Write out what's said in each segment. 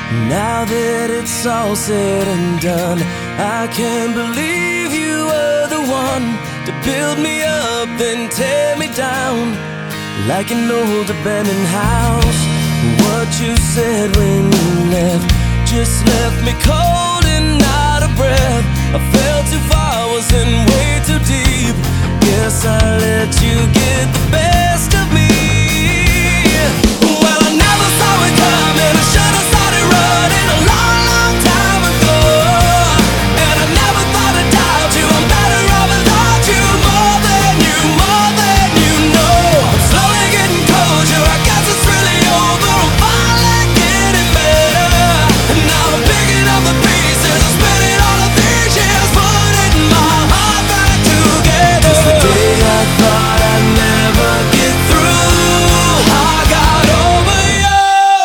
Now that it's all said and done, I can't believe you were the one to build me up then tear me down like an old abandoned house. What you said when you left just left me cold and out of breath. I fell too far, was in way too deep. Guess I let you get the best of me. Well, I never saw it coming. I should have started running a long, long time ago. And I never thought I'd doubt you. I'm better off without you. More than you know. I'm slowly getting closure. I guess it's really over. I'm finally getting better. And now I'm picking up the pieces. I'm spinning all of these years, putting my heart back together. 'Cause the day I thought I'd never get through, I got over you.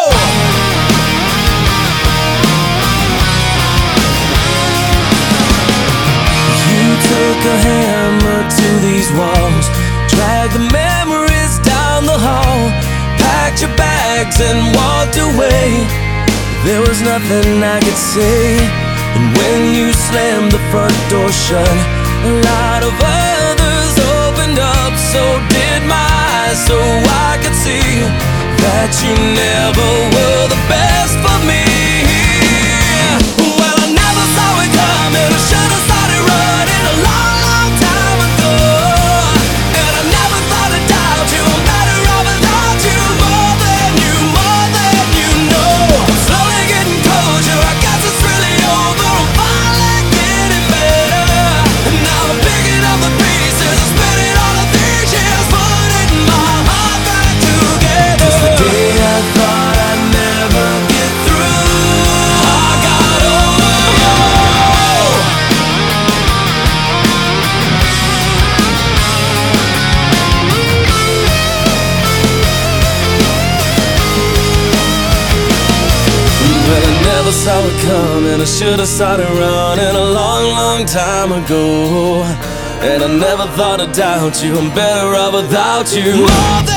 You took a hammer to these walls, dragged the memories down the hall, packed your bags and walked away. There was nothing I could say. And when you slammed the front door shut, a lot of others opened up. So did my eyes, so I could see that you never were the best for me. Well, I never saw it coming. I should have started running a long, long time ago. And I never thought I'd doubt you. I'm better off without you. More than you know. I'm slowly getting closure. I guess it's really over. I'm finally getting better. And now I'm picking up the pieces. I'm spinning all of these years, putting my heart back together. 'Cause the day I thought I'd never get through, I got over you. Well, I never saw it coming. I should have started running a long, long time ago. And I never thought I'd doubt you. I'm better off without you. More than